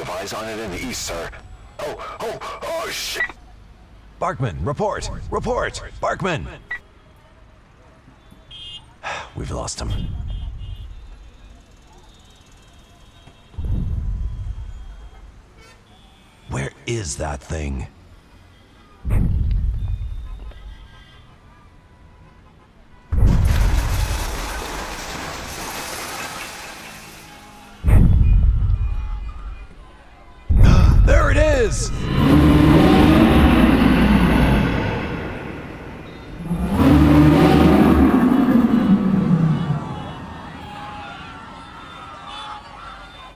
have eyes on it in the east, sir. Oh, shit! Barkman, report! Report! Barkman! We've lost him. Where is that thing?